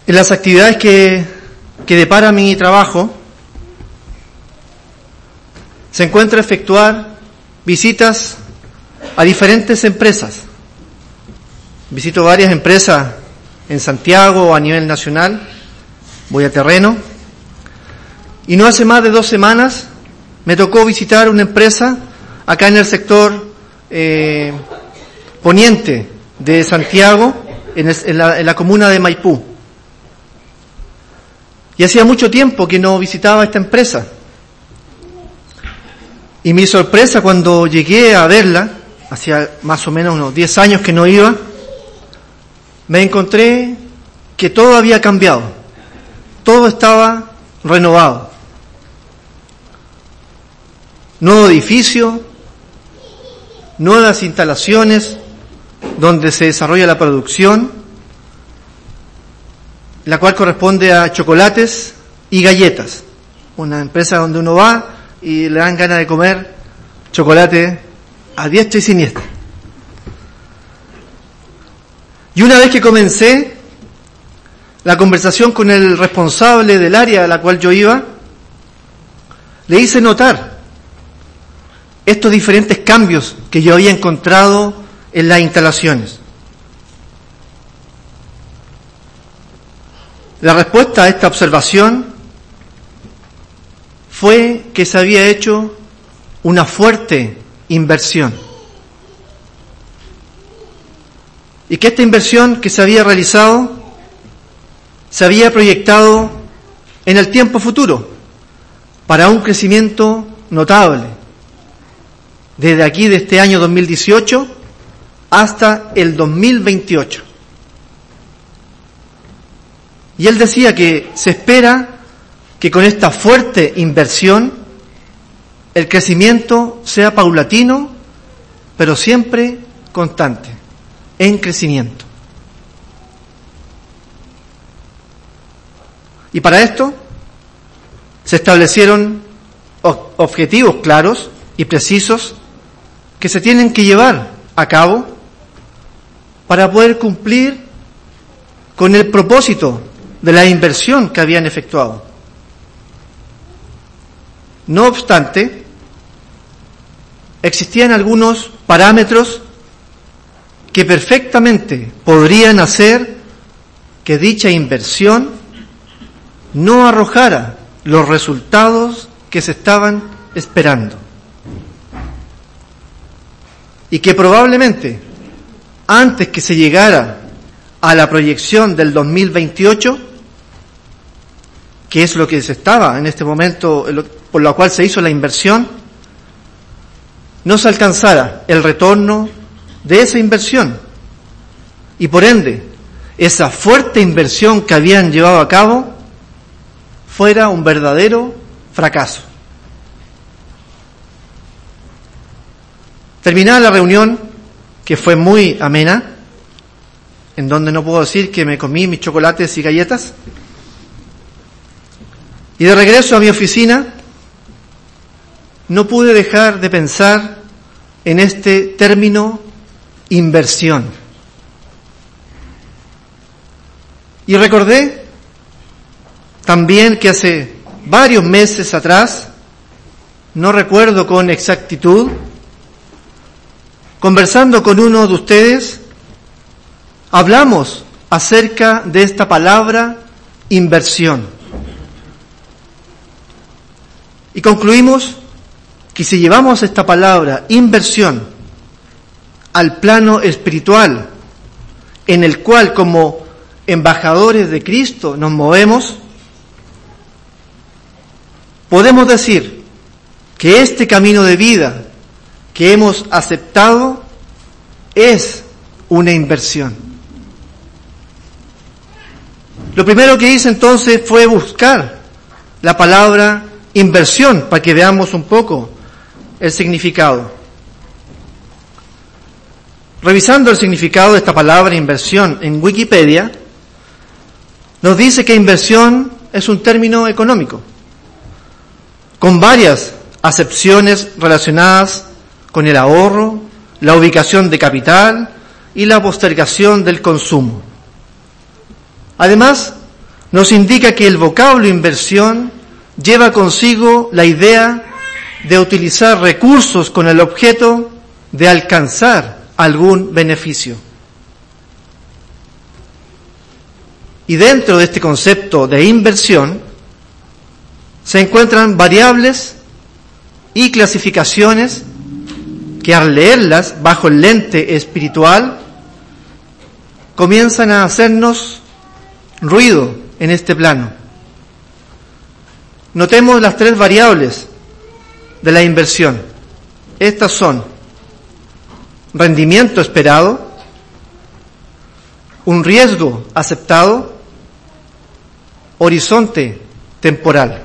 En las actividades que depara mi trabajo, se encuentra efectuar visitas a diferentes empresas. Visito varias empresas en Santiago o a nivel nacional, voy a terreno, y no hace más de 2 semanas me tocó visitar una empresa acá en el sector poniente de Santiago, en la comuna de Maipú. Y hacía mucho tiempo que no visitaba esta empresa. Y mi sorpresa cuando llegué a verla, hacía más o menos unos 10 años que no iba, me encontré que todo había cambiado. Todo estaba renovado. Nuevo edificio, nuevas instalaciones donde se desarrolla la producción, la cual corresponde a chocolates y galletas. Una empresa donde uno va y le dan ganas de comer chocolate a diestra y siniestra. Y una vez que comencé la conversación con el responsable del área a la cual yo iba, le hice notar estos diferentes cambios que yo había encontrado en las instalaciones. La respuesta a esta observación fue que se había hecho una fuerte inversión. Y que esta inversión que se había realizado se había proyectado en el tiempo futuro para un crecimiento notable, desde aquí de este año 2018 hasta el 2028. Y él decía que se espera que con esta fuerte inversión el crecimiento sea paulatino, pero siempre constante, en crecimiento. Y para esto se establecieron objetivos claros y precisos que se tienen que llevar a cabo para poder cumplir con el propósito de la inversión que habían efectuado. No obstante, existían algunos parámetros que perfectamente podrían hacer que dicha inversión no arrojara los resultados que se estaban esperando. Y que probablemente, antes que se llegara a la proyección del 2028, que es lo que se estaba en este momento, por lo cual se hizo la inversión, no se alcanzara el retorno de esa inversión. Y por ende, esa fuerte inversión que habían llevado a cabo fuera un verdadero fracaso. Terminada la reunión, que fue muy amena, en donde no puedo decir que me comí mis chocolates y galletas, y de regreso a mi oficina, no pude dejar de pensar en este término inversión. Y recordé también que hace varios meses atrás, no recuerdo con exactitud, conversando con uno de ustedes, hablamos acerca de esta palabra inversión. Y concluimos que si llevamos esta palabra inversión al plano espiritual, en el cual como embajadores de Cristo nos movemos, podemos decir que este camino de vida que hemos aceptado es una inversión. Lo primero que hice entonces fue buscar la palabra inversión para que veamos un poco el significado. Revisando el significado de esta palabra inversión en Wikipedia, nos dice que inversión es un término económico, con varias acepciones relacionadas con el ahorro, la ubicación de capital y la postergación del consumo. Además, nos indica que el vocablo inversión lleva consigo la idea de utilizar recursos con el objeto de alcanzar algún beneficio. Y dentro de este concepto de inversión se encuentran variables y clasificaciones que al leerlas bajo el lente espiritual comienzan a hacernos ruido en este plano. Notemos las tres variables de la inversión. Estas son rendimiento esperado, un riesgo aceptado, horizonte temporal.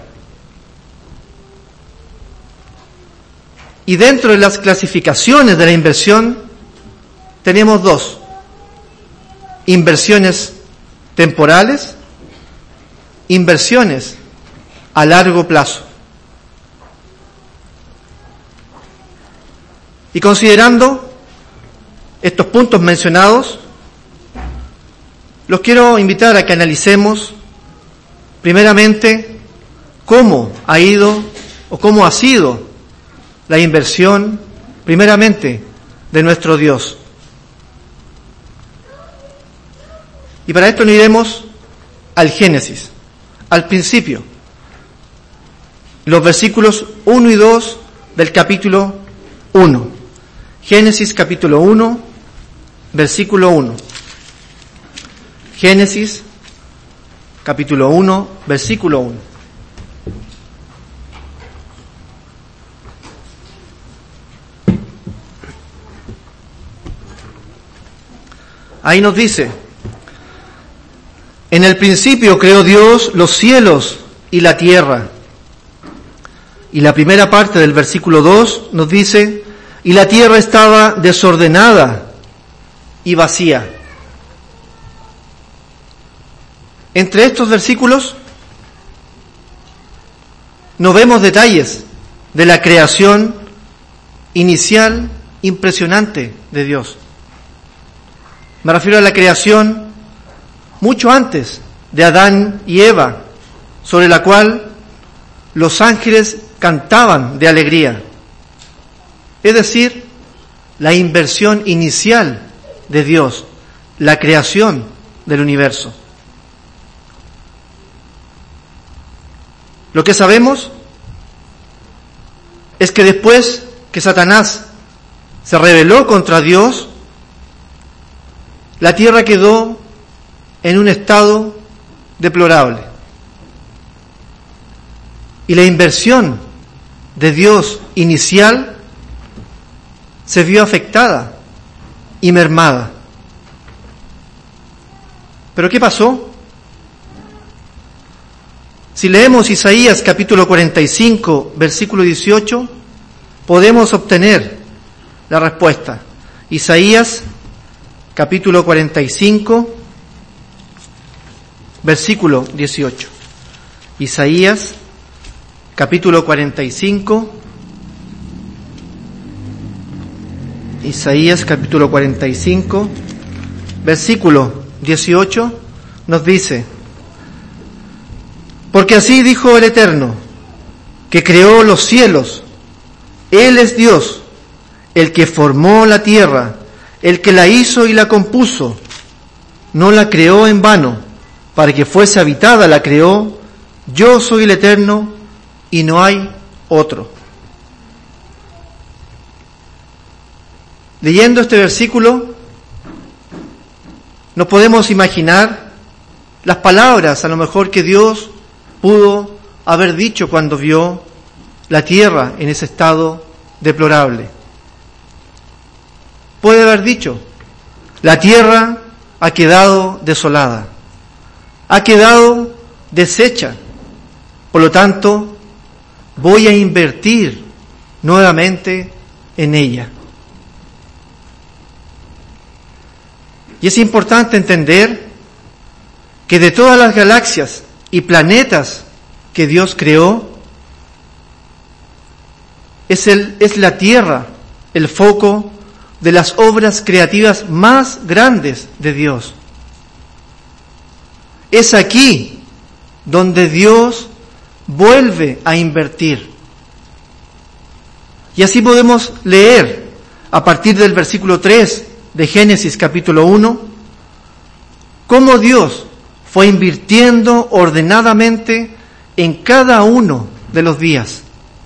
Y dentro de las clasificaciones de la inversión tenemos dos: inversiones temporales, inversiones a largo plazo. Y considerando estos puntos mencionados, los quiero invitar a que analicemos primeramente cómo ha ido o cómo ha sido la inversión primeramente de nuestro Dios. Y para esto nos iremos al Génesis, al principio, los versículos 1 y 2 del capítulo 1. Génesis capítulo 1, versículo 1. Génesis capítulo 1, versículo 1. Ahí nos dice: en el principio creó Dios los cielos y la tierra. Y la primera parte del versículo 2 nos dice: y la tierra estaba desordenada y vacía. Entre estos versículos no vemos detalles de la creación inicial impresionante de Dios. Me refiero a la creación mucho antes de Adán y Eva, sobre la cual los ángeles cantaban de alegría. Es decir, la inversión inicial de Dios, la creación del universo. Lo que sabemos es que después que Satanás se rebeló contra Dios, la tierra quedó en un estado deplorable. Y la inversión de Dios inicial se vio afectada y mermada. ¿Pero qué pasó? Si leemos Isaías capítulo 45, versículo 18, podemos obtener la respuesta. Isaías capítulo 45, versículo 18. Isaías capítulo 45, Isaías capítulo 45, versículo 18, nos dice: porque así dijo el Eterno, que creó los cielos. Él es Dios, el que formó la tierra, el que la hizo y la compuso. No la creó en vano, para que fuese habitada la creó. Yo soy el Eterno y no hay otro. Leyendo este versículo, nos podemos imaginar las palabras a lo mejor que Dios pudo haber dicho cuando vio la tierra en ese estado deplorable. Puede haber dicho: la tierra ha quedado desolada, ha quedado deshecha, por lo tanto voy a invertir nuevamente en ella. Y es importante entender que de todas las galaxias y planetas que Dios creó, es la Tierra el foco de las obras creativas más grandes de Dios. Es aquí donde Dios vuelve a invertir. Y así podemos leer a partir del versículo 3 de Génesis capítulo 1, cómo Dios fue invirtiendo ordenadamente en cada uno de los días.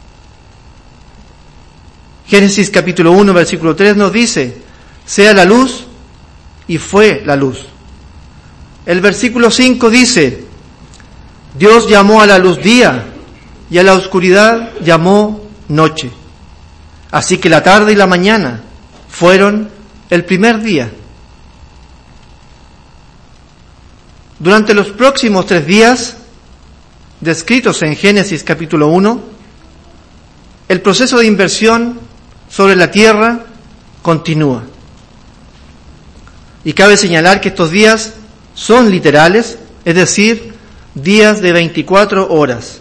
Génesis capítulo 1, versículo 3 nos dice: sea la luz, y fue la luz. El versículo 5 dice: Dios llamó a la luz día, y a la oscuridad llamó noche. Así que la tarde y la mañana fueron el primer día. Durante los próximos 3 días, descritos en Génesis capítulo 1, el proceso de inversión sobre la tierra continúa. Y cabe señalar que estos días son literales, es decir, días de 24 horas.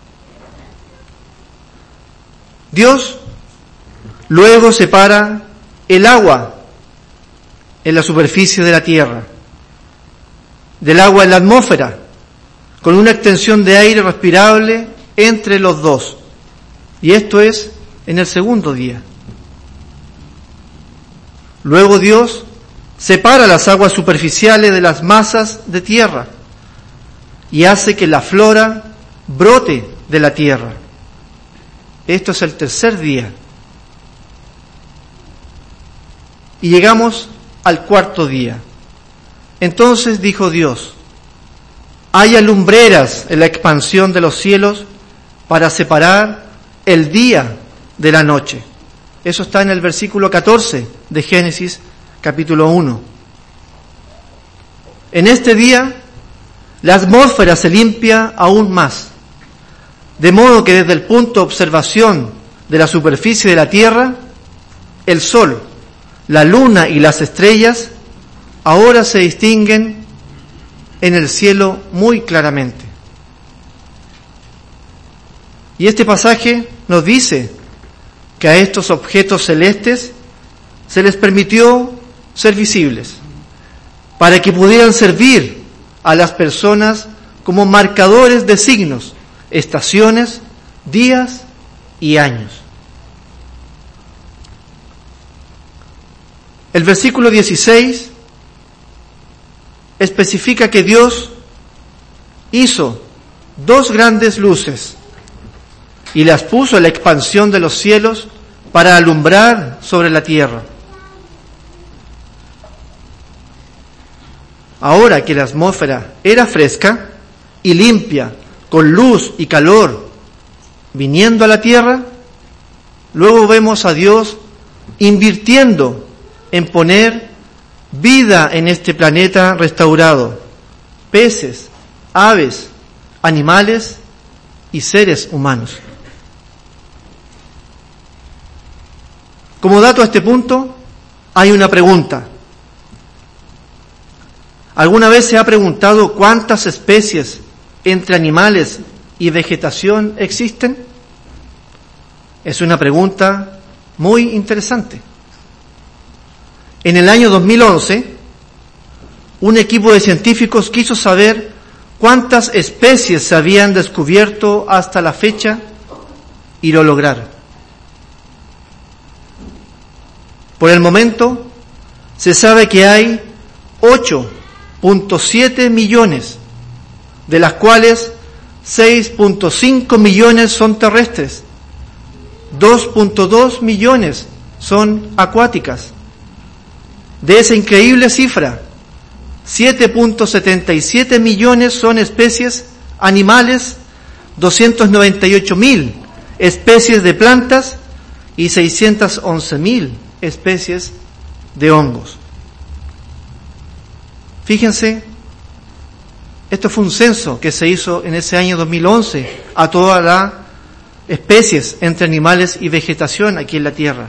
Dios luego separa el agua en la superficie de la tierra del agua en la atmósfera, con una extensión de aire respirable entre los dos. Y esto es en el segundo día. Luego Dios separa las aguas superficiales de las masas de tierra y hace que la flora brote de la tierra. Esto es el tercer día. Y llegamos al cuarto día. Entonces dijo Dios: haya lumbreras en la expansión de los cielos para separar el día de la noche. Eso está en el versículo 14 de Génesis capítulo 1. En este día la atmósfera se limpia aún más, de modo que desde el punto de observación de la superficie de la tierra, el sol, la luna y las estrellas ahora se distinguen en el cielo muy claramente. Y este pasaje nos dice que a estos objetos celestes se les permitió ser visibles, para que pudieran servir a las personas como marcadores de signos, estaciones, días y años. El versículo 16 especifica que Dios hizo 2 grandes luces y las puso en la expansión de los cielos para alumbrar sobre la tierra. Ahora que la atmósfera era fresca y limpia, con luz y calor viniendo a la tierra, luego vemos a Dios invirtiendo en poner vida en este planeta restaurado, peces, aves, animales y seres humanos. Como dato a este punto, hay una pregunta. ¿Alguna vez se ha preguntado cuántas especies entre animales y vegetación existen? Es una pregunta muy interesante. En el año 2011, un equipo de científicos quiso saber cuántas especies se habían descubierto hasta la fecha y lo lograron. Por el momento, se sabe que hay 8.7 millones, de las cuales 6.5 millones son terrestres, 2.2 millones son acuáticas. De esa increíble cifra, 7.77 millones son especies animales, 298.000 especies de plantas y 611.000 especies de hongos. Fíjense, esto fue un censo que se hizo en ese año 2011 a todas las especies entre animales y vegetación aquí en la Tierra.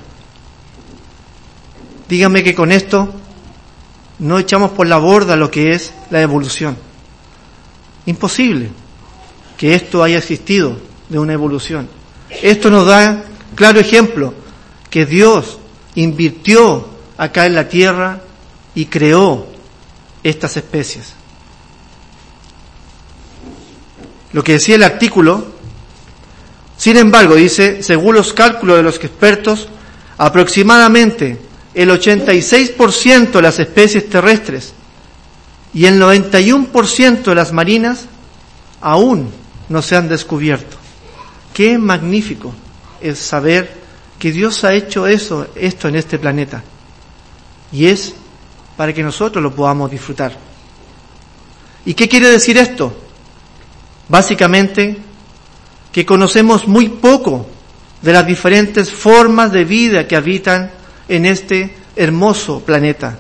Díganme que con esto no echamos por la borda lo que es la evolución. Imposible que esto haya existido de una evolución. Esto nos da claro ejemplo que Dios invirtió acá en la tierra y creó estas especies. lo que decía el artículo, sin embargo, dice, según los cálculos de los expertos, aproximadamente el 86% de las especies terrestres y el 91% de las marinas aún no se han descubierto. Qué magnífico es saber que Dios ha hecho esto en este planeta. Y es para que nosotros lo podamos disfrutar. ¿Y qué quiere decir esto? Básicamente, que conocemos muy poco de las diferentes formas de vida que habitan en este hermoso planeta.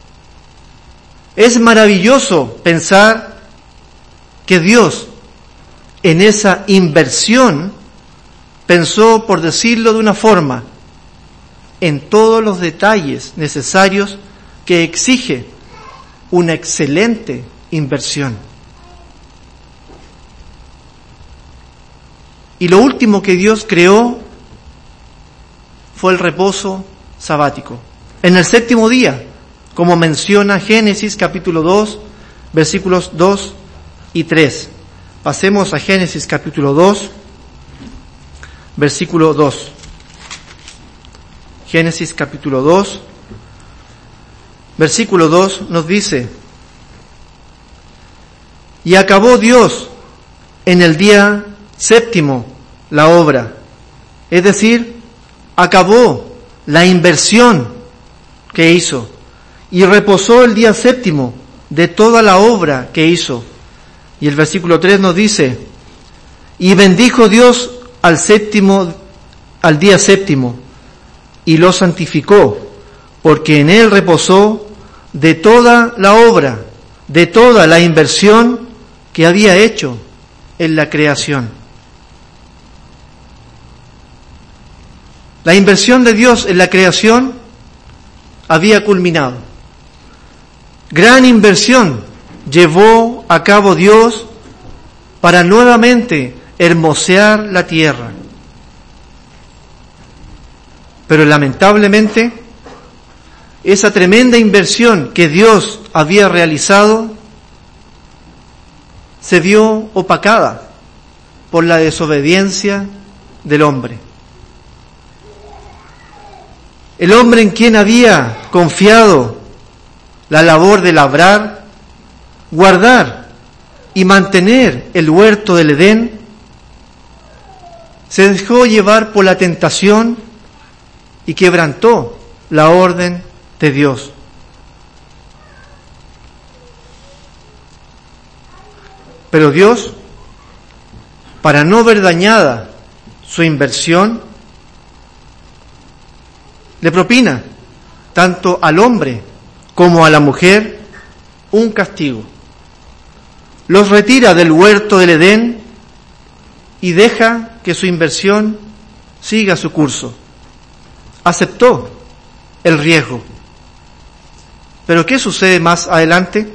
Es maravilloso pensar que Dios, en esa inversión, pensó, por decirlo de una forma, en todos los detalles necesarios que exige una excelente inversión. Y lo último que Dios creó fue el reposo sabático. En el séptimo día, como menciona Génesis capítulo 2, versículos 2 y 3. Pasemos a Génesis capítulo 2, versículo 2. Génesis capítulo 2, versículo 2 nos dice: y acabó Dios en el día séptimo la obra, es decir, acabó la inversión que hizo y reposó el día séptimo de toda la obra que hizo. Y el versículo 3 nos dice: y bendijo Dios al día séptimo y lo santificó, porque en él reposó de toda la obra, de toda la inversión que había hecho en la creación. La inversión de Dios en la creación había culminado. Gran inversión llevó a cabo Dios para nuevamente hermosear la tierra. Pero lamentablemente, esa tremenda inversión que Dios había realizado se vio opacada por la desobediencia del hombre. El hombre en quien había confiado la labor de labrar, guardar y mantener el huerto del Edén, se dejó llevar por la tentación y quebrantó la orden de Dios. Pero Dios, para no ver dañada su inversión, le propina tanto al hombre como a la mujer un castigo. Los retira del huerto del Edén y deja que su inversión siga su curso. Aceptó el riesgo. Pero ¿qué sucede más adelante?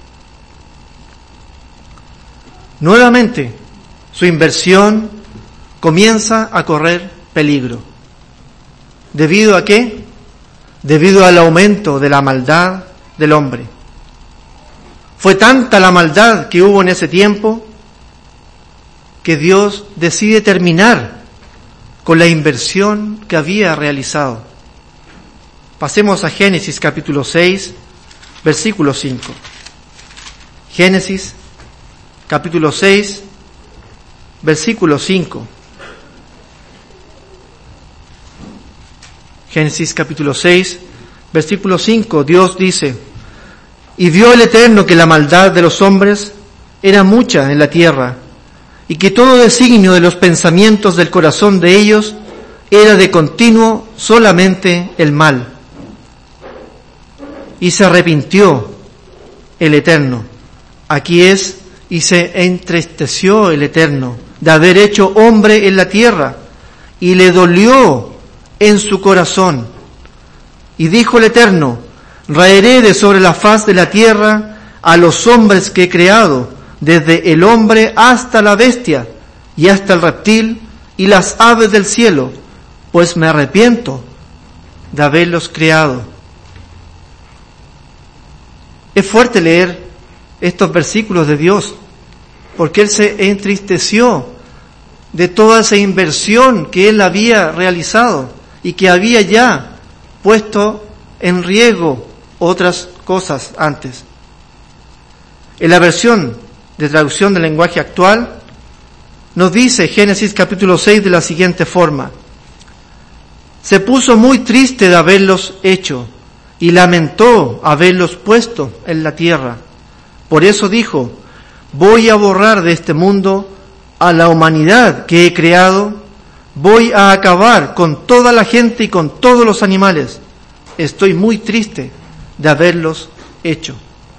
Nuevamente, su inversión comienza a correr peligro. ¿Debido a qué? Debido al aumento de la maldad del hombre. Fue tanta la maldad que hubo en ese tiempo que Dios decide terminar con la inversión que había realizado. Pasemos a Génesis capítulo 6, versículo 5. Génesis capítulo 6, versículo 5. Génesis capítulo 6, versículo 5, Dios dice: y vio el Eterno que la maldad de los hombres era mucha en la tierra, y que todo designio de los pensamientos del corazón de ellos era de continuo solamente el mal. Y se arrepintió el Eterno, aquí es, y se entristeció el Eterno de haber hecho hombre en la tierra, y le dolió en su corazón. Y dijo el Eterno: raeré de sobre la faz de la tierra a los hombres que he creado, desde el hombre hasta la bestia, y hasta el reptil, y las aves del cielo, pues me arrepiento de haberlos creado. Es fuerte leer estos versículos de Dios, porque él se entristeció de toda esa inversión que él había realizado y que había ya puesto en riesgo otras cosas antes. En la versión de traducción del lenguaje actual nos dice Génesis capítulo 6 de la siguiente forma: se puso muy triste de haberlos hecho y lamentó haberlos puesto en la tierra. Por eso dijo: voy a borrar de este mundo a la humanidad que he creado, voy a acabar con toda la gente y con todos los animales. Estoy muy triste de haberlos hecho.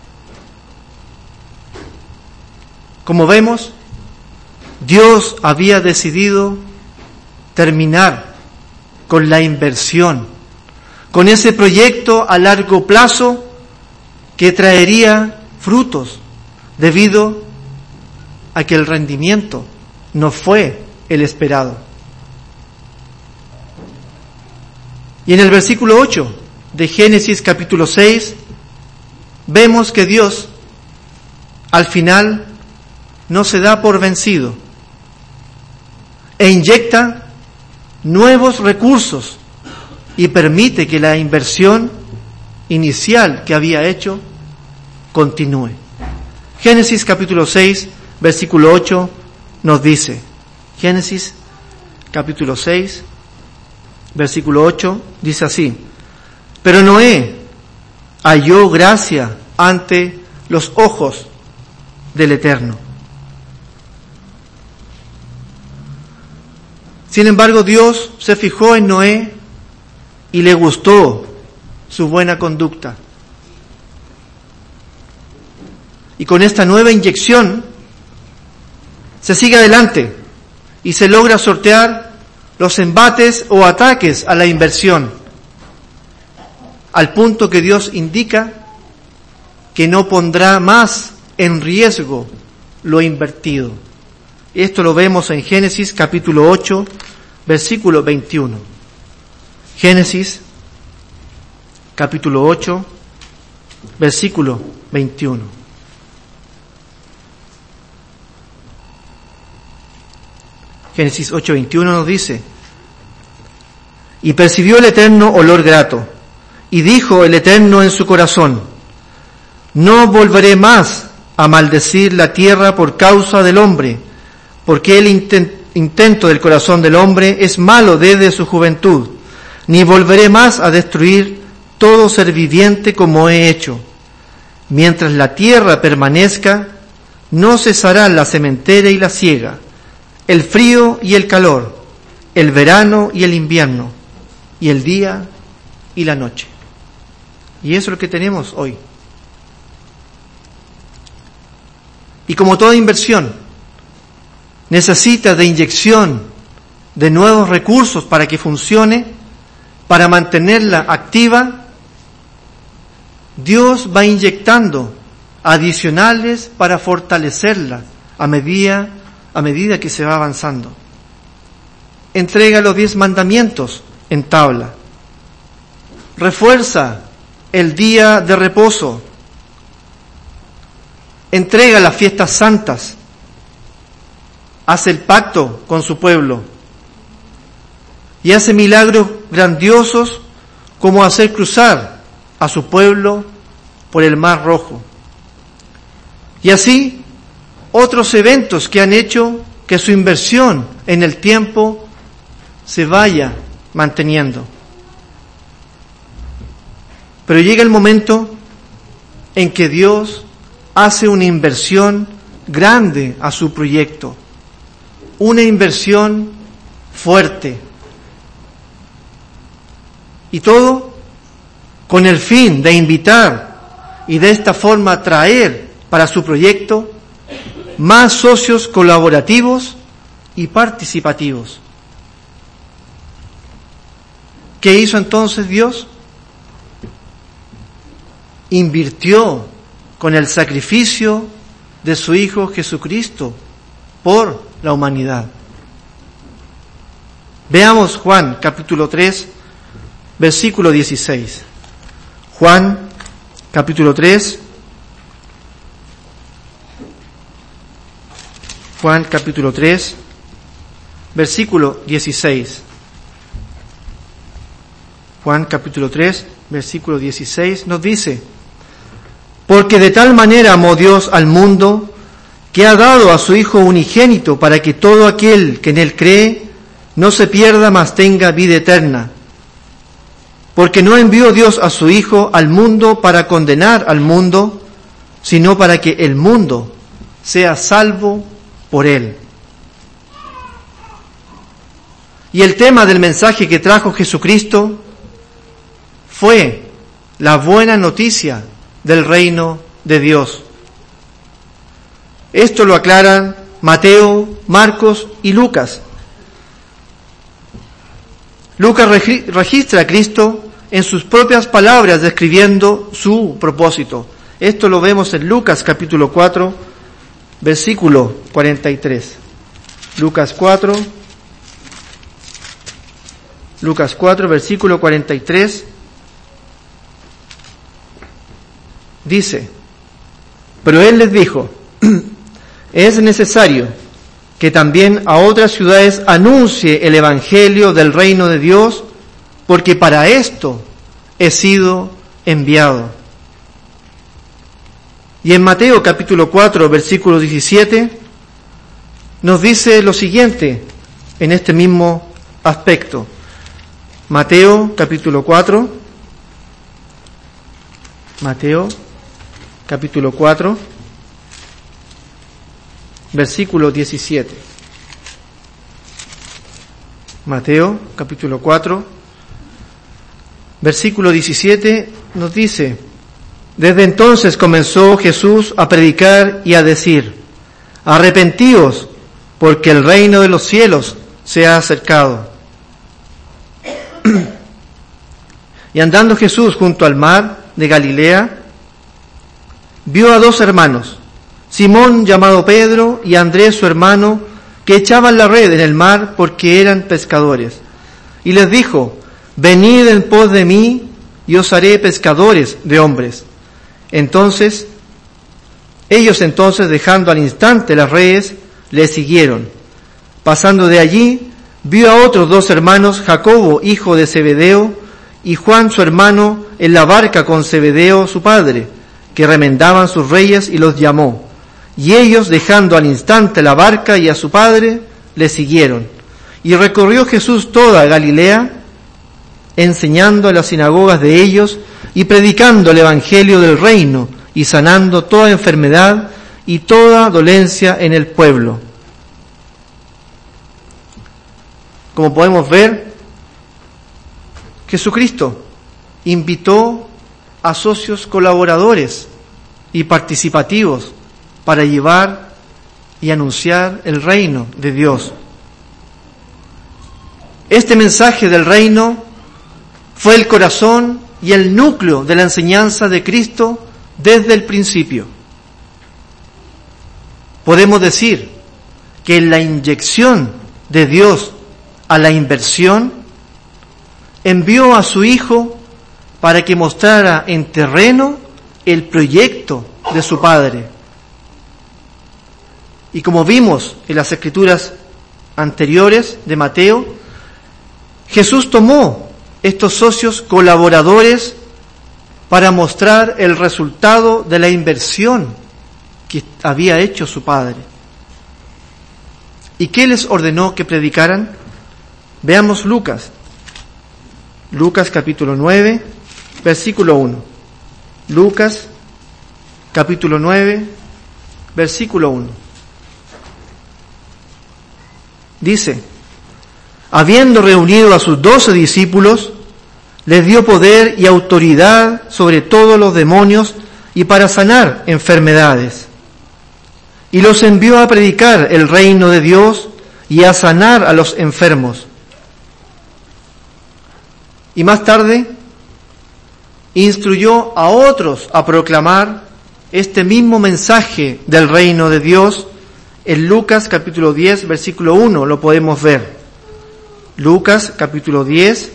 Como vemos, Dios había decidido terminar con la inversión, con ese proyecto a largo plazo que traería frutos debido a que el rendimiento no fue el esperado. Y en el versículo 8 de Génesis capítulo 6 vemos que Dios al final no se da por vencido e inyecta nuevos recursos y permite que la inversión inicial que había hecho continúe. Génesis capítulo 6, versículo 8 nos dice, Génesis capítulo 6, versículo 8 dice así: pero Noé halló gracia ante los ojos del Eterno. Sin embargo, Dios se fijó en Noé y le gustó su buena conducta. Y con esta nueva inyección se sigue adelante y se logra sortear los embates o ataques a la inversión, al punto que Dios indica que no pondrá más en riesgo lo invertido. Esto lo vemos en Génesis capítulo 8, versículo 21. Génesis capítulo 8, versículo 21. Génesis 8, 21 nos dice: y percibió el Eterno olor grato, y dijo el Eterno en su corazón: no volveré más a maldecir la tierra por causa del hombre, porque el intento del corazón del hombre es malo desde su juventud, ni volveré más a destruir todo ser viviente como he hecho. Mientras la tierra permanezca, no cesará la sementera y la siega, el frío y el calor, el verano y el invierno, y el día y la noche. Y eso es lo que tenemos hoy. Y como toda inversión, necesita de inyección de nuevos recursos para que funcione, para mantenerla activa. Dios va inyectando adicionales para fortalecerla a medida que se va avanzando. Entrega los 10 mandamientos en tabla. Refuerza el día de reposo. Entrega las fiestas santas. Hace el pacto con su pueblo. Y hace milagros grandiosos como hacer cruzar a su pueblo por el Mar Rojo. Y así otros eventos que han hecho que su inversión en el tiempo se vaya manteniendo. Pero llega el momento en que Dios hace una inversión grande a su proyecto, una inversión fuerte. Y todo con el fin de invitar y de esta forma atraer para su proyecto más socios colaborativos y participativos. ¿Qué hizo entonces Dios? Invirtió con el sacrificio de su Hijo Jesucristo por la humanidad. Veamos Juan capítulo 3, versículo 16. Juan capítulo 3, Juan capítulo 3, versículo 16. Juan capítulo 3, versículo 16 nos dice: porque de tal manera amó Dios al mundo, que ha dado a su Hijo unigénito, para que todo aquel que en Él cree no se pierda, mas tenga vida eterna. Porque no envió Dios a su Hijo al mundo para condenar al mundo, sino para que el mundo sea salvo por Él. Y el tema del mensaje que trajo Jesucristo fue la buena noticia del reino de Dios. Esto lo aclaran Mateo, Marcos y Lucas. Lucas registra a Cristo en sus propias palabras describiendo su propósito. Esto lo vemos en Lucas capítulo 4, versículo 43. Lucas 4, versículo 43. Dice: pero Él les dijo: es necesario que también a otras ciudades anuncie el evangelio del reino de Dios, porque para esto he sido enviado. Y en Mateo capítulo 4, versículo 17, nos dice lo siguiente en este mismo aspecto. Mateo capítulo 4, versículo 17. Mateo capítulo 4, versículo 17 nos dice: desde entonces comenzó Jesús a predicar y a decir: arrepentíos, porque el reino de los cielos se ha acercado. Y andando Jesús junto al mar de Galilea, vio a dos hermanos, Simón llamado Pedro y Andrés su hermano, que echaban la red en el mar porque eran pescadores. Y les dijo: venid en pos de mí y os haré pescadores de hombres. Ellos entonces, dejando al instante las redes, le siguieron. Pasando de allí, vio a otros dos hermanos, Jacobo, hijo de Zebedeo, y Juan su hermano, en la barca con Zebedeo su padre, que remendaban sus reyes, y los llamó. Y ellos, dejando al instante la barca y a su padre, le siguieron. Y recorrió Jesús toda Galilea, enseñando en las sinagogas de ellos, y predicando el evangelio del reino, y sanando toda enfermedad y toda dolencia en el pueblo. Como podemos ver, Jesucristo invitó a socios colaboradores y participativos para llevar y anunciar el reino de Dios. Este mensaje del reino fue el corazón y el núcleo de la enseñanza de Cristo desde el principio. Podemos decir que en la inyección de Dios a la inversión, envió a su Hijo para que mostrara en terreno el proyecto de su Padre. Y como vimos en las escrituras anteriores de Mateo, Jesús tomó estos socios colaboradores para mostrar el resultado de la inversión que había hecho su Padre. ¿Y qué les ordenó que predicaran? Veamos Lucas capítulo 9, versículo 1. Lucas capítulo 9, versículo 1. Dice: habiendo reunido a sus 12 discípulos, les dio poder y autoridad sobre todos los demonios y para sanar enfermedades. Y los envió a predicar el reino de Dios y a sanar a los enfermos. Y más tarde instruyó a otros a proclamar este mismo mensaje del reino de Dios. En Lucas capítulo 10, versículo 1 lo podemos ver. Lucas capítulo 10,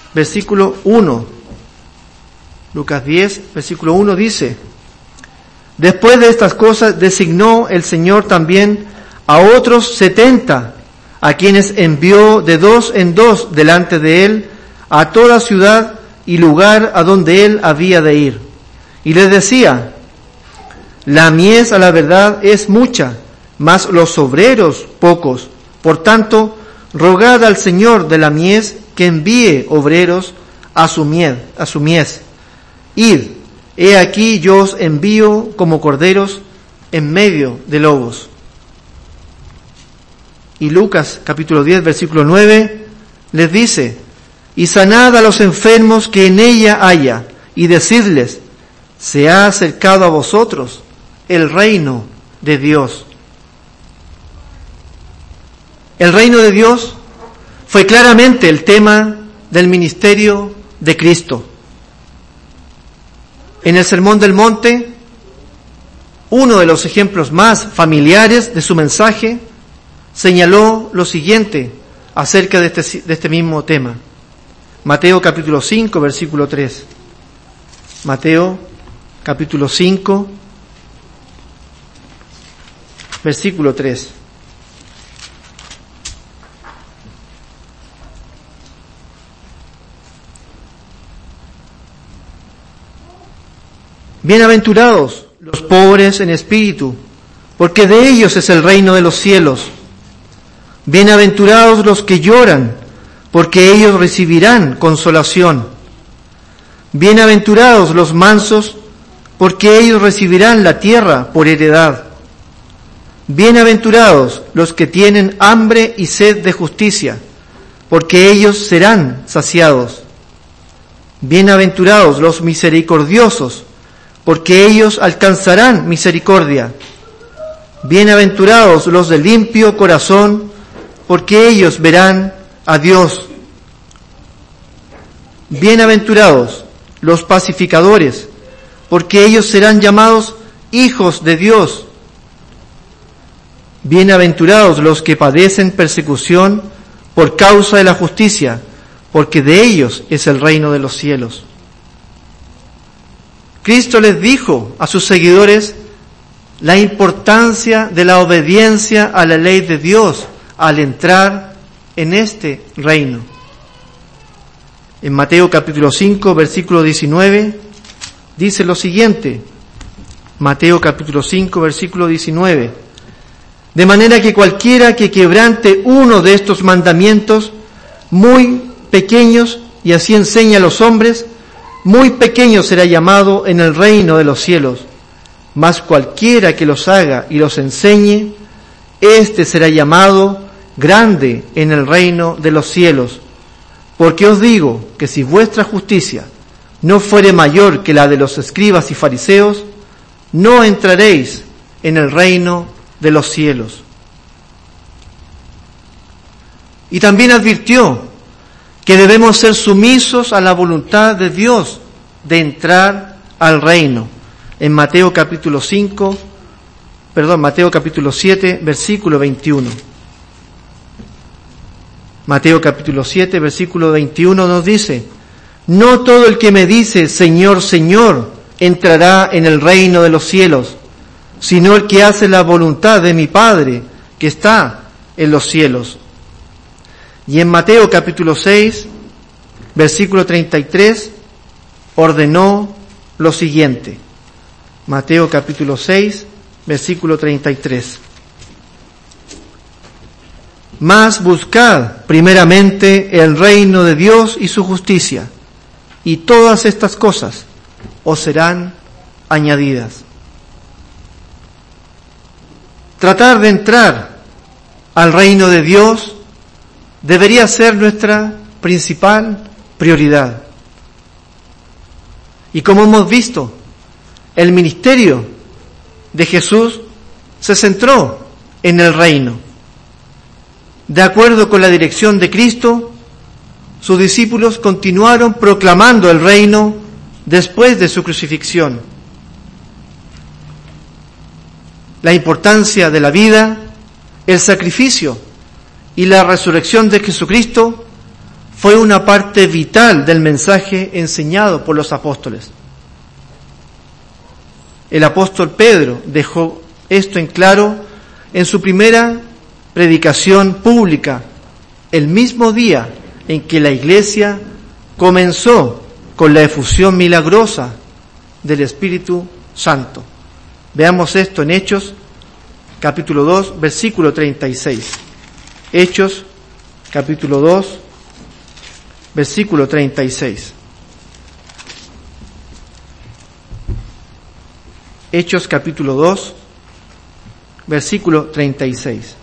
versículo 1. Lucas 10, versículo 1 dice: Después de estas cosas designó el Señor también a otros 70, a quienes envió de 2 en 2 delante de él a toda ciudad y lugar a donde él había de ir. Y les decía: la mies a la verdad es mucha, mas los obreros pocos. Por tanto, rogad al Señor de la mies que envíe obreros a su mies. Id, he aquí yo os envío como corderos en medio de lobos. Y Lucas capítulo 10 versículo 9 les dice: y sanad a los enfermos que en ella haya, y decidles: se ha acercado a vosotros el reino de Dios. El reino de Dios fue claramente el tema del ministerio de Cristo. En el Sermón del Monte, uno de los ejemplos más familiares de su mensaje señaló lo siguiente acerca de este mismo tema. Mateo capítulo 5, versículo 3. Mateo capítulo 5, versículo 3. Bienaventurados los pobres en espíritu, porque de ellos es el reino de los cielos. Bienaventurados los que lloran, porque ellos recibirán consolación. Bienaventurados los mansos, porque ellos recibirán la tierra por heredad. Bienaventurados los que tienen hambre y sed de justicia, porque ellos serán saciados. Bienaventurados los misericordiosos, porque ellos alcanzarán misericordia. Bienaventurados los de limpio corazón, porque ellos verán a Dios. Bienaventurados los pacificadores, porque ellos serán llamados hijos de Dios. Bienaventurados los que padecen persecución por causa de la justicia, porque de ellos es el reino de los cielos. Cristo les dijo a sus seguidores la importancia de la obediencia a la ley de Dios al entrar en este reino. En Mateo capítulo 5, versículo 19, dice lo siguiente. Mateo capítulo 5, versículo 19. De manera que cualquiera que quebrante uno de estos mandamientos muy pequeños, y así enseña a los hombres, muy pequeño será llamado en el reino de los cielos, mas cualquiera que los haga y los enseñe, éste será llamado grande en el reino de los cielos. Porque os digo que si vuestra justicia no fuere mayor que la de los escribas y fariseos, no entraréis en el reino de los cielos. Y también advirtió que debemos ser sumisos a la voluntad de Dios de entrar al reino. En Mateo capítulo 7, versículo 21. Mateo capítulo 7, versículo 21 nos dice: no todo el que me dice Señor, Señor, entrará en el reino de los cielos, sino el que hace la voluntad de mi Padre que está en los cielos. Y en Mateo capítulo 6, versículo 33, ordenó lo siguiente. Mateo capítulo 6, versículo 33. Mas buscad primeramente el reino de Dios y su justicia, y todas estas cosas os serán añadidas. Tratar de entrar al reino de Dios debería ser nuestra principal prioridad. Y como hemos visto, el ministerio de Jesús se centró en el reino. De acuerdo con la dirección de Cristo, sus discípulos continuaron proclamando el reino después de su crucifixión. La importancia de la vida, el sacrificio y la resurrección de Jesucristo fue una parte vital del mensaje enseñado por los apóstoles. El apóstol Pedro dejó esto en claro en su primera predicación pública, el mismo día en que la Iglesia comenzó con la efusión milagrosa del Espíritu Santo. Veamos esto en Hechos, capítulo 2, versículo 36. Hechos, capítulo 2, versículo 36. Hechos, capítulo 2, versículo 36.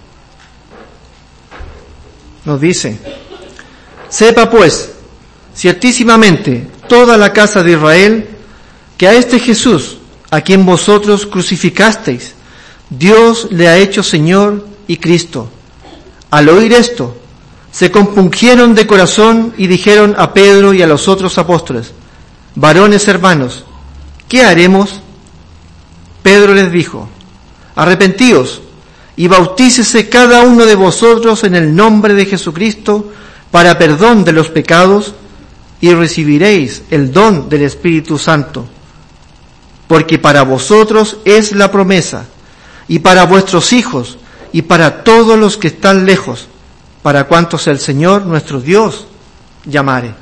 Nos dice: sepa pues, ciertísimamente, toda la casa de Israel, que a este Jesús, a quien vosotros crucificasteis, Dios le ha hecho Señor y Cristo. Al oír esto, se compungieron de corazón y dijeron a Pedro y a los otros apóstoles: varones hermanos, ¿qué haremos? Pedro les dijo: arrepentíos y bautícese cada uno de vosotros en el nombre de Jesucristo para perdón de los pecados, y recibiréis el don del Espíritu Santo. Porque para vosotros es la promesa, y para vuestros hijos, y para todos los que están lejos, para cuantos el Señor nuestro Dios llamare.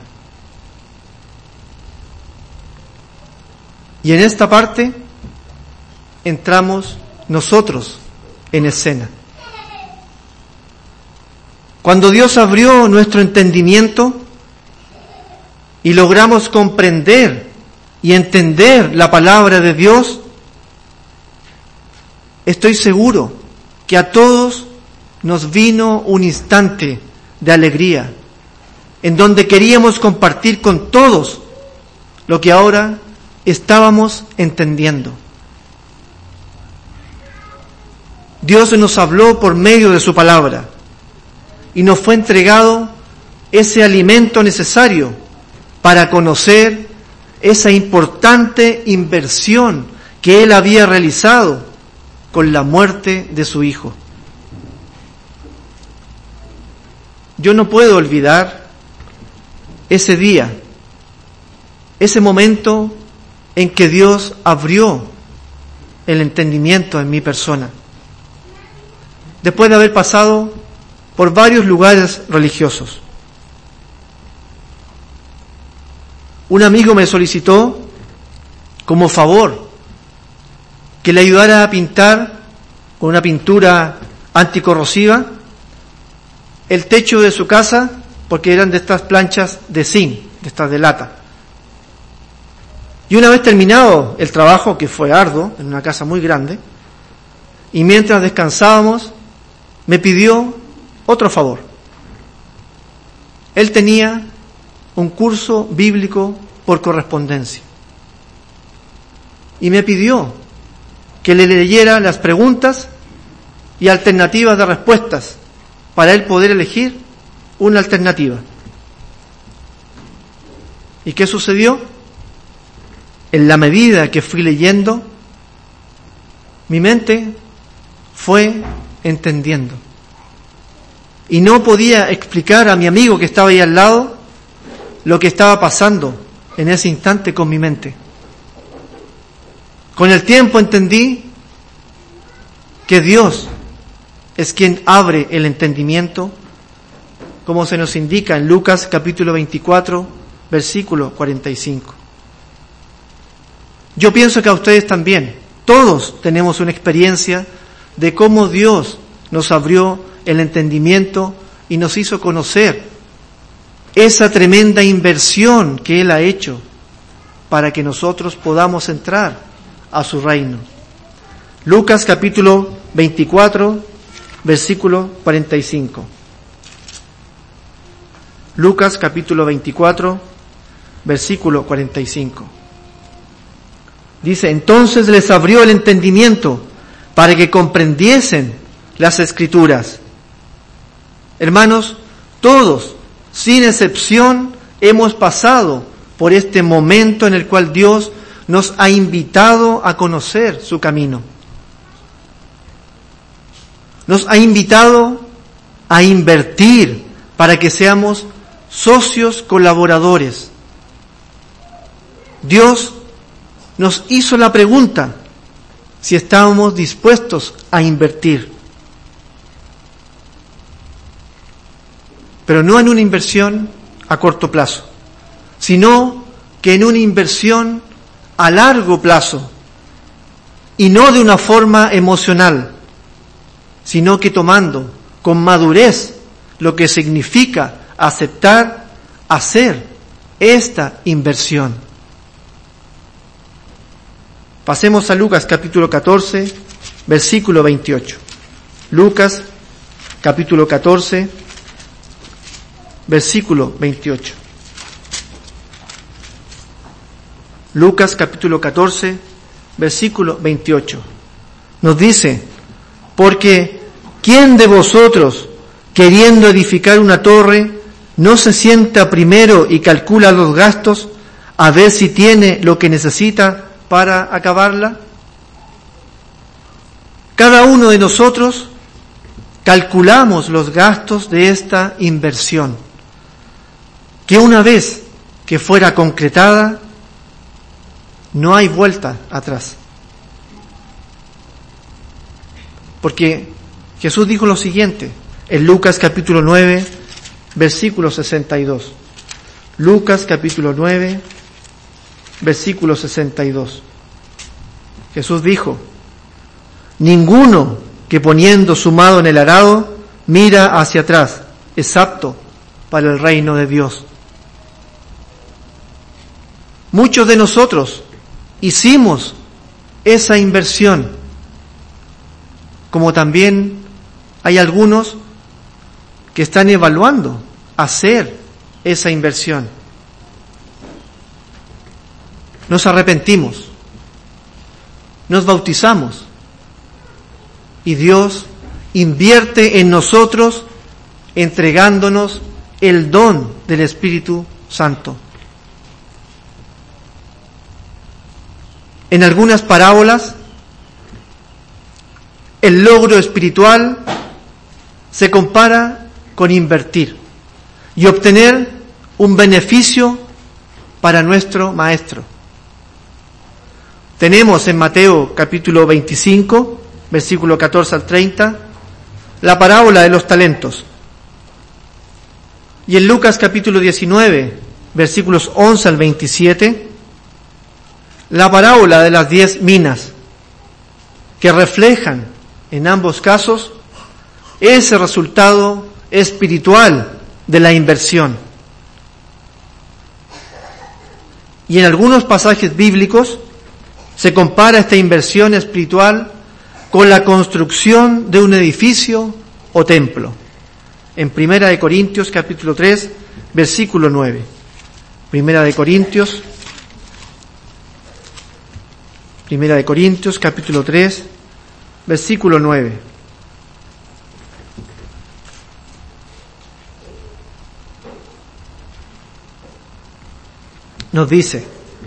Y en esta parte entramos nosotros en escena. Cuando Dios abrió nuestro entendimiento y logramos comprender y entender la palabra de Dios, estoy seguro que a todos nos vino un instante de alegría, en donde queríamos compartir con todos lo que ahora estábamos entendiendo. Dios nos habló por medio de su palabra y nos fue entregado ese alimento necesario para conocer esa importante inversión que Él había realizado con la muerte de su Hijo. Yo no puedo olvidar ese día, ese momento en que Dios abrió el entendimiento en mi persona. Después de haber pasado por varios lugares religiosos. Un amigo me solicitó como favor que le ayudara a pintar con una pintura anticorrosiva el techo de su casa, porque eran de estas planchas de zinc, de estas de lata. Y una vez terminado el trabajo, que fue arduo, en una casa muy grande, y mientras descansábamos, me pidió otro favor. Él tenía un curso bíblico por correspondencia y me pidió que le leyera las preguntas y alternativas de respuestas para él poder elegir una alternativa. ¿Y qué sucedió? En la medida que fui leyendo, mi mente fue entendiendo. Y no podía explicar a mi amigo que estaba ahí al lado lo que estaba pasando en ese instante con mi mente. Con el tiempo entendí que Dios es quien abre el entendimiento, como se nos indica en Lucas capítulo 24, versículo 45. Yo pienso que a ustedes también, todos tenemos una experiencia de cómo Dios nos abrió el entendimiento y nos hizo conocer esa tremenda inversión que Él ha hecho para que nosotros podamos entrar a su reino. Lucas capítulo 24, versículo 45. Lucas capítulo 24, versículo 45. Dice: entonces les abrió el entendimiento para que comprendiesen las Escrituras. Hermanos, todos, sin excepción, hemos pasado por este momento en el cual Dios nos ha invitado a conocer su camino. Nos ha invitado a invertir para que seamos socios colaboradores. Dios nos hizo la pregunta: si estamos dispuestos a invertir. Pero no en una inversión a corto plazo, sino que en una inversión a largo plazo, y no de una forma emocional, sino que tomando con madurez lo que significa aceptar, hacer esta inversión. Pasemos a Lucas capítulo 14, versículo 28. Lucas capítulo 14, versículo 28. Lucas capítulo 14, versículo 28. Nos dice: porque ¿quién de vosotros, queriendo edificar una torre, no se sienta primero y calcula los gastos a ver si tiene lo que necesita para acabarla? Cada uno de nosotros calculamos los gastos de esta inversión, que una vez que fuera concretada, no hay vuelta atrás. Porque Jesús dijo lo siguiente en Lucas capítulo 9, versículo 62. Lucas capítulo 9, versículo 62. Jesús dijo: ninguno que poniendo su mano en el arado mira hacia atrás es apto para el reino de Dios. Muchos de nosotros hicimos esa inversión, como también hay algunos que están evaluando hacer esa inversión. Nos arrepentimos, nos bautizamos y Dios invierte en nosotros entregándonos el don del Espíritu Santo. En algunas parábolas, el logro espiritual se compara con invertir y obtener un beneficio para nuestro Maestro. Tenemos en Mateo capítulo 25, versículo 14 al 30, la parábola de los talentos. Y en Lucas capítulo 19, versículos 11 al 27, la parábola de las 10 minas, que reflejan en ambos casos ese resultado espiritual de la inversión. Y en algunos pasajes bíblicos se compara esta inversión espiritual con la construcción de un edificio o templo. En Primera de Corintios capítulo 3, versículo 9. Primera de Corintios capítulo 3, versículo 9. Nos dice: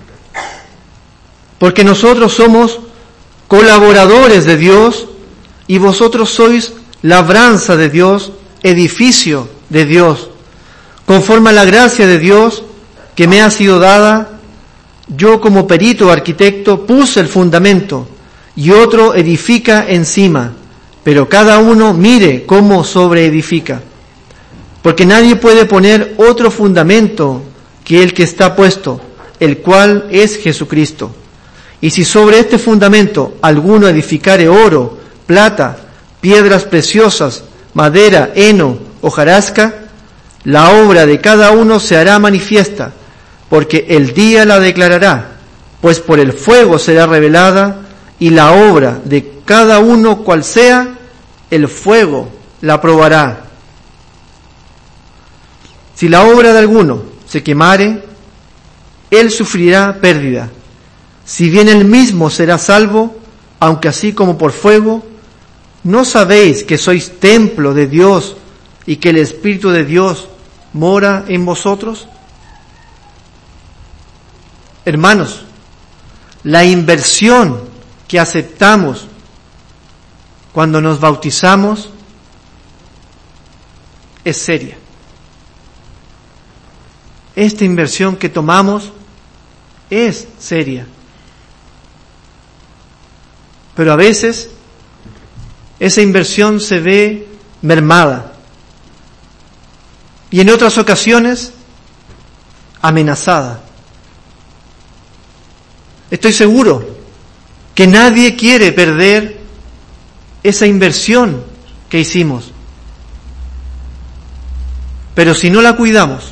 porque nosotros somos colaboradores de Dios y vosotros sois labranza de Dios, edificio de Dios. Conforme a la gracia de Dios que me ha sido dada, yo como perito arquitecto puse el fundamento y otro edifica encima, pero cada uno mire cómo sobreedifica. Porque nadie puede poner otro fundamento que el que está puesto, el cual es Jesucristo. Y si sobre este fundamento alguno edificare oro, plata, piedras preciosas, madera, heno, hojarasca, la obra de cada uno se hará manifiesta, porque el día la declarará, pues por el fuego será revelada, y la obra de cada uno cual sea, el fuego la probará. Si la obra de alguno se quemare, él sufrirá pérdida, si bien él mismo será salvo, aunque así como por fuego. ¿No sabéis que sois templo de Dios y que el Espíritu de Dios mora en vosotros? Hermanos, la inversión que aceptamos cuando nos bautizamos es seria. Esta inversión que tomamos es seria. pero a veces esa inversión se ve mermada y en otras ocasiones amenazada. Estoy seguro que nadie quiere perder esa inversión que hicimos, pero si no la cuidamos,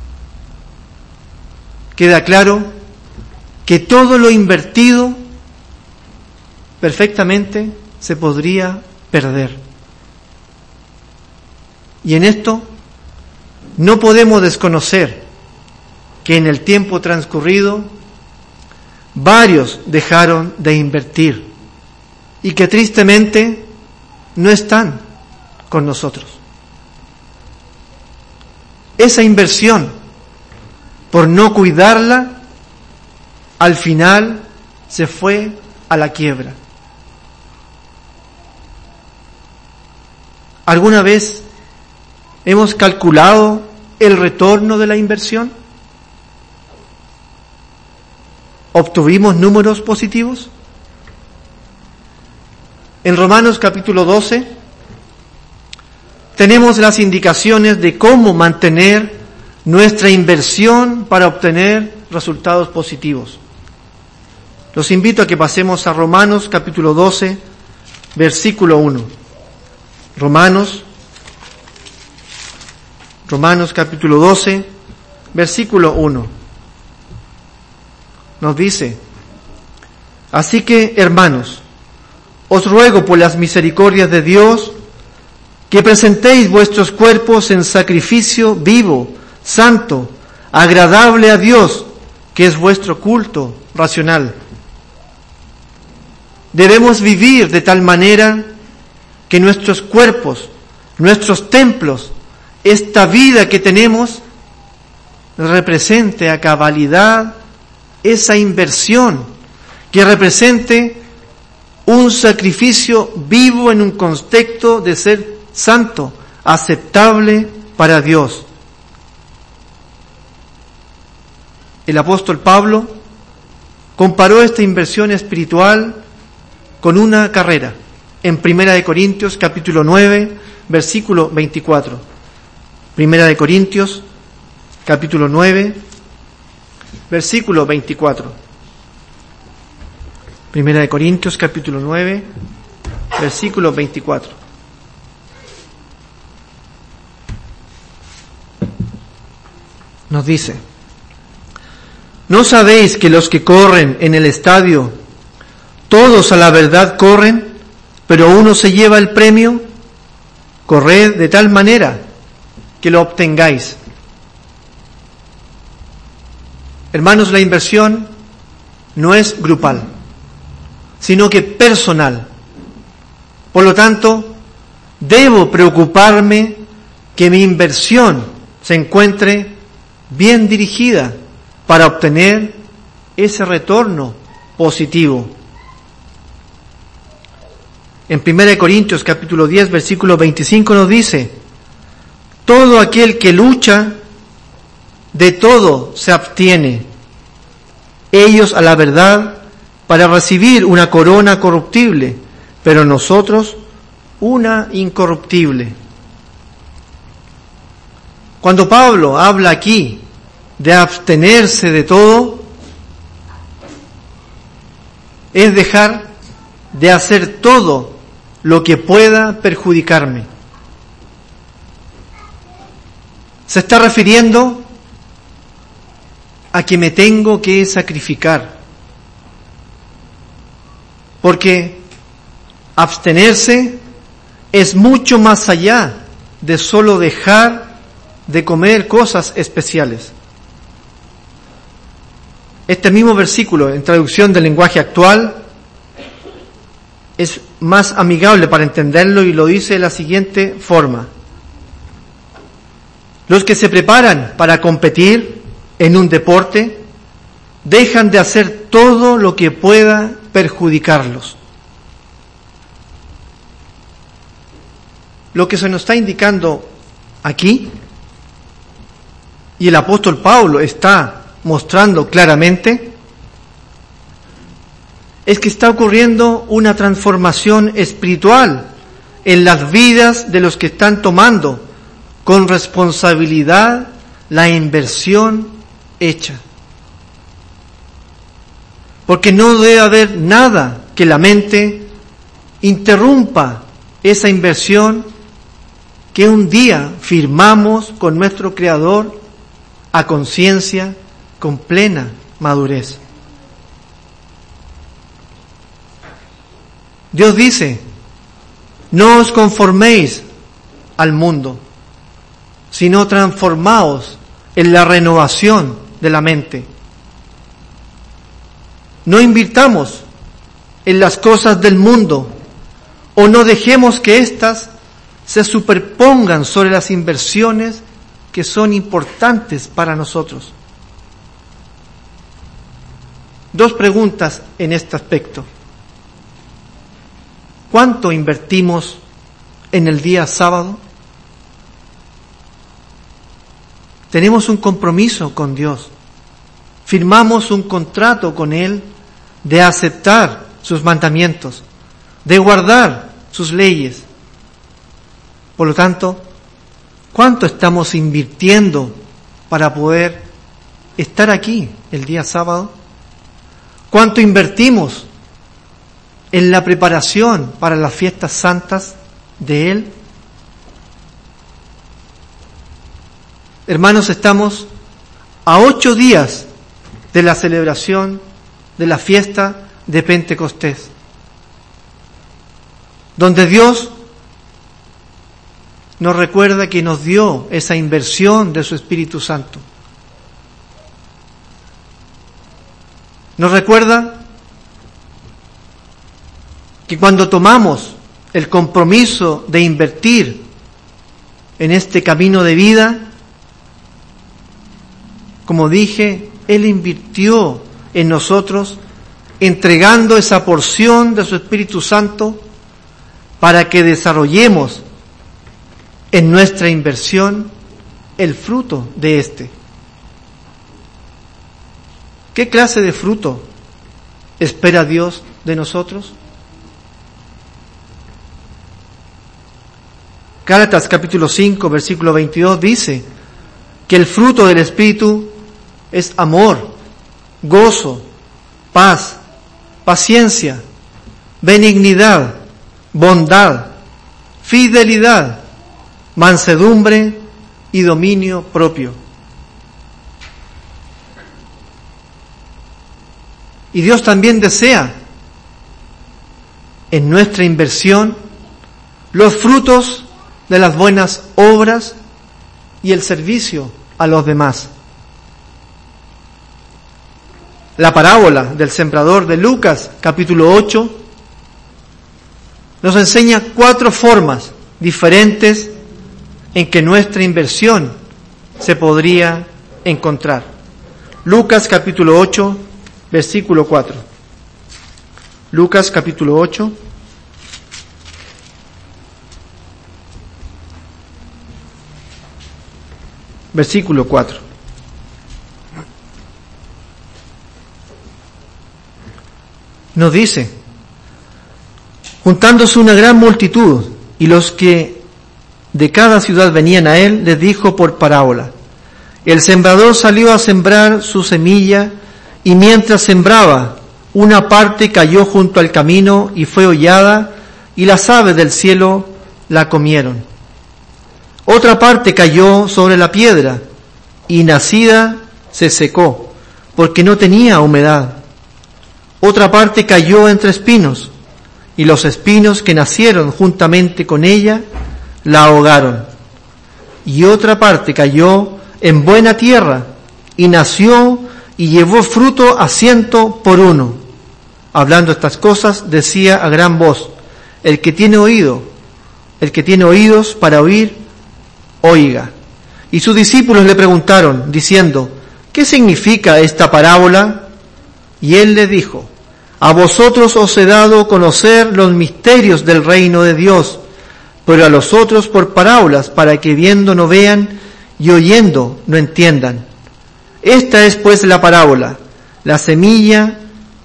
queda claro que todo lo invertido perfectamente se podría perder. Y en esto no podemos desconocer que en el tiempo transcurrido varios dejaron de invertir y que tristemente no están con nosotros. Esa inversión, por no cuidarla, al final se fue a la quiebra. ¿Alguna vez hemos calculado el retorno de la inversión? ¿Obtuvimos números positivos? En Romanos capítulo 12 tenemos las indicaciones de cómo mantener nuestra inversión para obtener resultados positivos. Los invito a que pasemos a Romanos capítulo 12, versículo 1. Romanos capítulo 12, versículo 1. Nos dice: así que, hermanos, os ruego por las misericordias de Dios que presentéis vuestros cuerpos en sacrificio vivo, santo, agradable a Dios, que es vuestro culto racional. Debemos vivir de tal manera que nuestros cuerpos, nuestros templos, esta vida que tenemos, represente a cabalidad esa inversión, que represente un sacrificio vivo en un contexto de ser santo, aceptable para Dios. El apóstol Pablo comparó esta inversión espiritual con una carrera en 1 Corintios capítulo 9, versículo 24. 1 Corintios capítulo 9, versículo 24. 1 Corintios capítulo 9, versículo 24. Nos dice: ¿no sabéis que los que corren en el estadio, todos a la verdad corren, pero uno se lleva el premio? Corred de tal manera que lo obtengáis. Hermanos, la inversión no es grupal, sino que personal. Por lo tanto, debo preocuparme que mi inversión se encuentre bien dirigida para obtener ese retorno positivo. En 1 Corintios capítulo 10, versículo 25 nos dice: todo aquel que lucha, de todo se abstiene. Ellos a la verdad para recibir una corona corruptible, pero nosotros una incorruptible. Cuando Pablo habla aquí de abstenerse de todo, es dejar de hacer todo lo que pueda perjudicarme. Se está refiriendo a que me tengo que sacrificar, porque abstenerse es mucho más allá de solo dejar de comer cosas especiales. Este mismo versículo, en traducción del lenguaje actual, es más amigable para entenderlo y lo dice de la siguiente forma: los que se preparan para competir en un deporte dejan de hacer todo lo que pueda perjudicarlos. Lo que se nos está indicando aquí, y el apóstol Pablo está mostrando claramente, es que está ocurriendo una transformación espiritual en las vidas de los que están tomando con responsabilidad la inversión hecha. Porque no debe haber nada que la mente interrumpa esa inversión que un día firmamos con nuestro Creador a conciencia, con plena madurez. Dios dice: no os conforméis al mundo, sino transformaos en la renovación de la mente. No invirtamos en las cosas del mundo, o no dejemos que éstas se superpongan sobre las inversiones que son importantes para nosotros. Dos preguntas en este aspecto. ¿Cuánto invertimos en el día sábado? Tenemos un compromiso con Dios. Firmamos un contrato con Él de aceptar sus mandamientos, de guardar sus leyes. Por lo tanto, ¿cuánto estamos invirtiendo para poder estar aquí el día sábado? ¿Cuánto invertimos en la preparación para las fiestas santas de Él? Hermanos, estamos a 8 días de la celebración de la fiesta de Pentecostés, donde Dios nos recuerda que nos dio esa inversión de su Espíritu Santo. Nos recuerda que cuando tomamos el compromiso de invertir en este camino de vida, como dije, Él invirtió en nosotros, entregando esa porción de su Espíritu Santo para que desarrollemos en nuestra inversión el fruto de éste. ¿Qué clase de fruto espera Dios de nosotros? Gálatas capítulo 5, versículo 22 dice que el fruto del Espíritu es amor, gozo, paz, paciencia, benignidad, bondad, fidelidad, mansedumbre y dominio propio. Y Dios también desea en nuestra inversión los frutos de las buenas obras y el servicio a los demás. La parábola del sembrador de Lucas, capítulo 8, nos enseña 4 formas diferentes en que nuestra inversión se podría encontrar. Lucas, capítulo 8, versículo 4. Lucas, capítulo 8, versículo 4. Nos dice: juntándose una gran multitud y los que de cada ciudad venían a él, les dijo por parábola: el sembrador salió a sembrar su semilla, y mientras sembraba, una parte cayó junto al camino y fue hollada, y las aves del cielo la comieron. Otra parte cayó sobre la piedra, y nacida se secó, porque no tenía humedad. Otra parte cayó entre espinos, y los espinos que nacieron juntamente con ella la ahogaron. Y otra parte cayó en buena tierra, y nació y llevó fruto a 100 por 1. Hablando estas cosas, decía a gran voz: el que tiene oídos para oír, oiga. Y sus discípulos le preguntaron, diciendo: ¿qué significa esta parábola? Y él les dijo: a vosotros os he dado conocer los misterios del reino de Dios, pero a los otros por parábolas, para que viendo no vean y oyendo no entiendan. Esta es pues la parábola: la semilla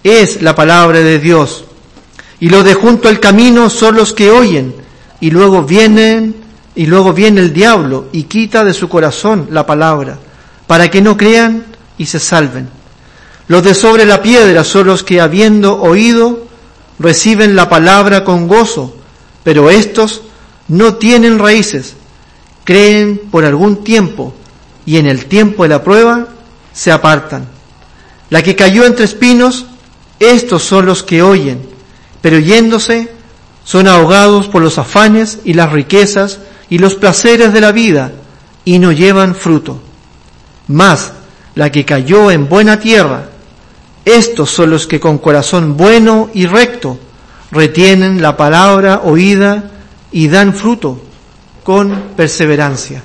es la palabra de Dios. Y los de junto al camino son los que oyen, y luego viene el diablo y quita de su corazón la palabra, para que no crean y se salven. Los de sobre la piedra son los que, habiendo oído, reciben la palabra con gozo, pero estos no tienen raíces, creen por algún tiempo, y en el tiempo de la prueba se apartan. La que cayó entre espinos, estos son los que oyen, pero yéndose son ahogados por los afanes y las riquezas y los placeres de la vida, y no llevan fruto. Mas la que cayó en buena tierra, estos son los que con corazón bueno y recto retienen la palabra oída y dan fruto con perseverancia.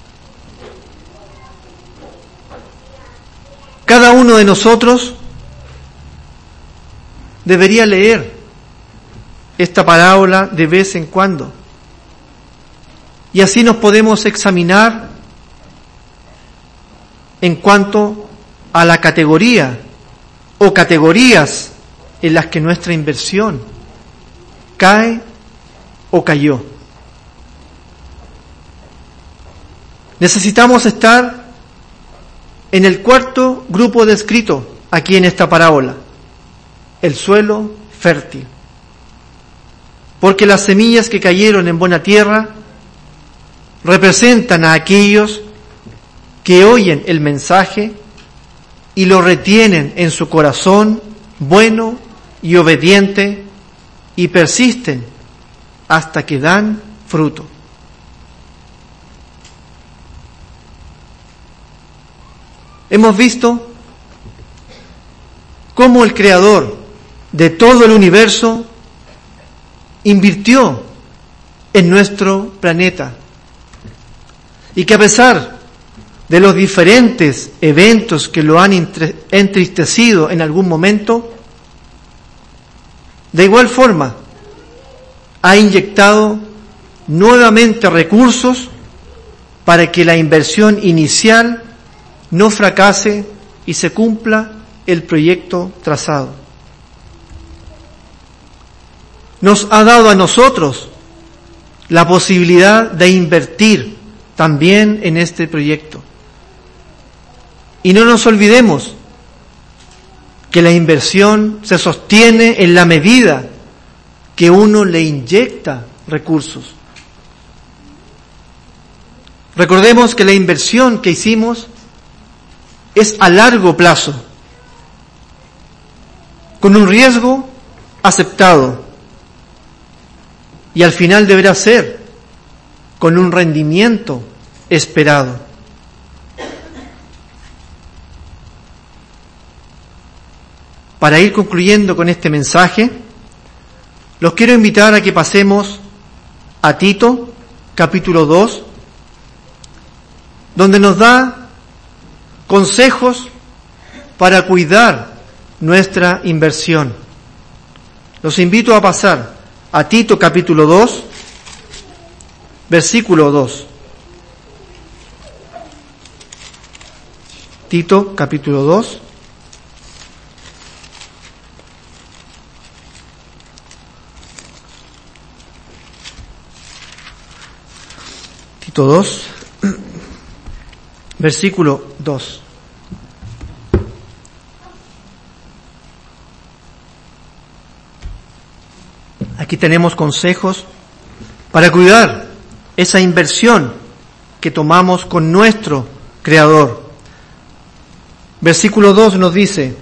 Cada uno de nosotros debería leer esta parábola de vez en cuando, y así nos podemos examinar en cuanto a la categoría o categorías en las que nuestra inversión cae o cayó. Necesitamos estar en el cuarto grupo descrito aquí en esta parábola, el suelo fértil. Porque las semillas que cayeron en buena tierra representan a aquellos que oyen el mensaje y lo retienen en su corazón bueno y obediente y persisten hasta que dan fruto. Hemos visto cómo el Creador de todo el universo invirtió en nuestro planeta, y que a pesar de los diferentes eventos que lo han entristecido en algún momento, de igual forma ha inyectado nuevamente recursos para que la inversión inicial no fracase y se cumpla el proyecto trazado. Nos ha dado a nosotros la posibilidad de invertir también en este proyecto. Y no nos olvidemos que la inversión se sostiene en la medida que uno le inyecta recursos. Recordemos que la inversión que hicimos es a largo plazo, con un riesgo aceptado, y al final deberá ser con un rendimiento esperado. Para ir concluyendo con este mensaje, los quiero invitar a que pasemos a Tito, capítulo 2, donde nos da consejos para cuidar nuestra inversión. Los invito a pasar a Tito, capítulo 2, versículo 2. Tito, capítulo 2. Tito 2, versículo 2. Aquí tenemos consejos para cuidar esa inversión que tomamos con nuestro Creador. Versículo 2 nos dice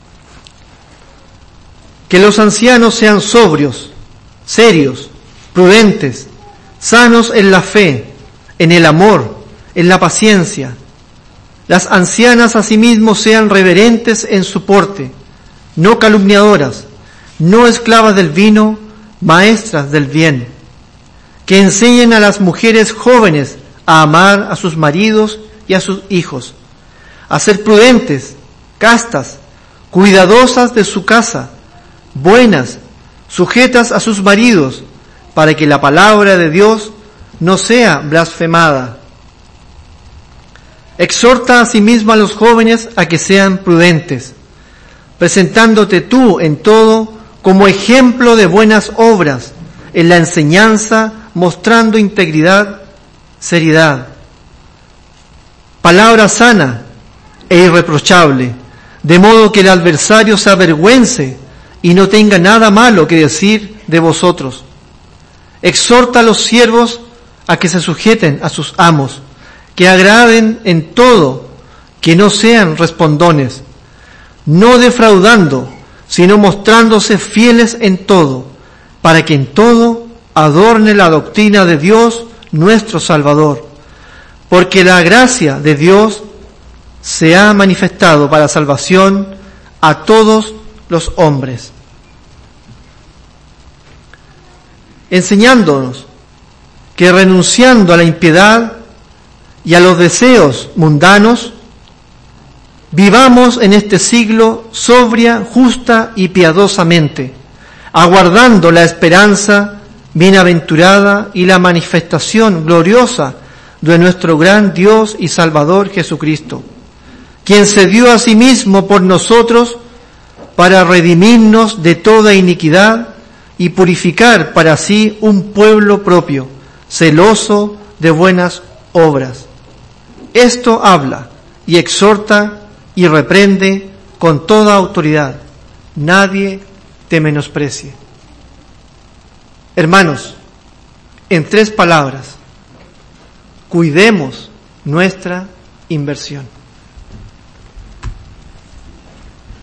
que los ancianos sean sobrios, serios, prudentes, sanos en la fe, en el amor, en la paciencia. Las ancianas asimismo sean reverentes en su porte, no calumniadoras, no esclavas del vino, maestras del bien, que enseñen a las mujeres jóvenes a amar a sus maridos y a sus hijos, a ser prudentes, castas, cuidadosas de su casa, buenas, sujetas a sus maridos, para que la palabra de Dios no sea blasfemada. Exhorta asimismo a los jóvenes a que sean prudentes. presentándote tú en todo como ejemplo de buenas obras, en la enseñanza, mostrando integridad, seriedad, palabra sana e irreprochable, de modo que el adversario se avergüence y no tenga nada malo que decir de vosotros. Exhorta a los siervos a que se sujeten a sus amos, que agraden en todo, que no sean respondones, no defraudando, sino mostrándose fieles en todo, para que en todo adorne la doctrina de Dios nuestro Salvador. Porque la gracia de Dios se ha manifestado para salvación a todos los hombres, enseñándonos que renunciando a la impiedad y a los deseos mundanos, vivamos en este siglo sobria, justa y piadosamente, aguardando la esperanza bienaventurada y la manifestación gloriosa de nuestro gran Dios y Salvador Jesucristo, quien se dio a sí mismo por nosotros para redimirnos de toda iniquidad y purificar para sí un pueblo propio, celoso de buenas obras. Esto habla y exhorta y reprende con toda autoridad. Nadie te menosprecie. Hermanos, en 3 palabras, cuidemos nuestra inversión.